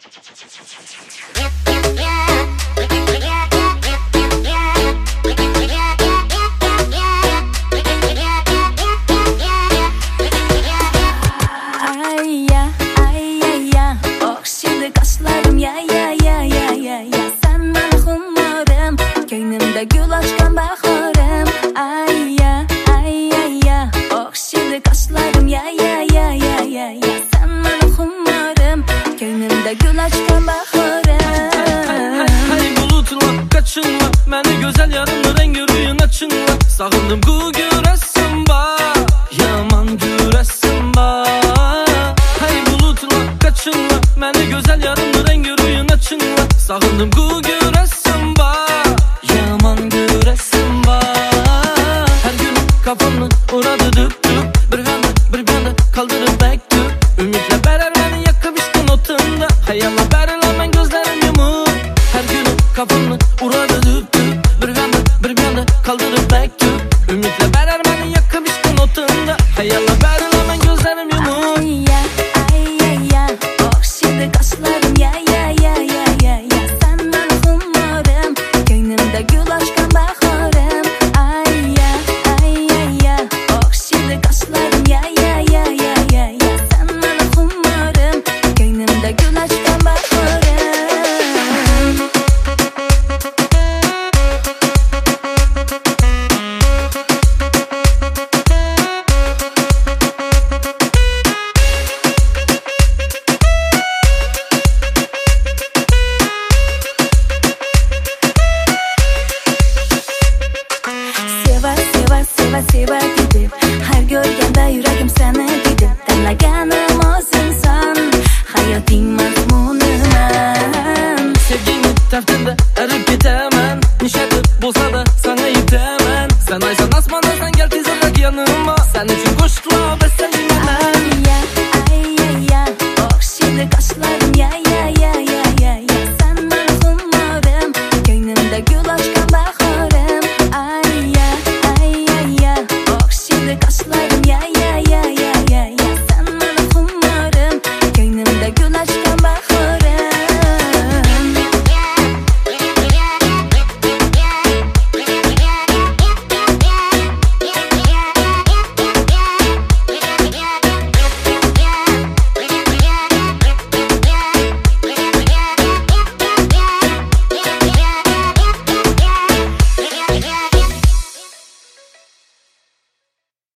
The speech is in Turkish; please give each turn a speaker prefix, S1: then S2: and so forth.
S1: Gül açkan baharım, ay ya, ay ya ya. Okşadı kaşlarım, ya ya ya ya ya ya. Sen benim humarım, gönlümde gül açkan baharım.
S2: Hey bulutlar kaçınma, beni güzel yarınlı rengi rüyün açınma. Sağındım bu göresim var, yaman göresim var. Hey bulutlar kaçınma, beni güzel yarınlı rengi rüyün açınma. Sağındım bu göresim var, yaman göresim var. Her gün kafamı uğradı düp düp, bir bende kaldırır bek düp. Ümitle beraber beni yakamıştın otunda, hayal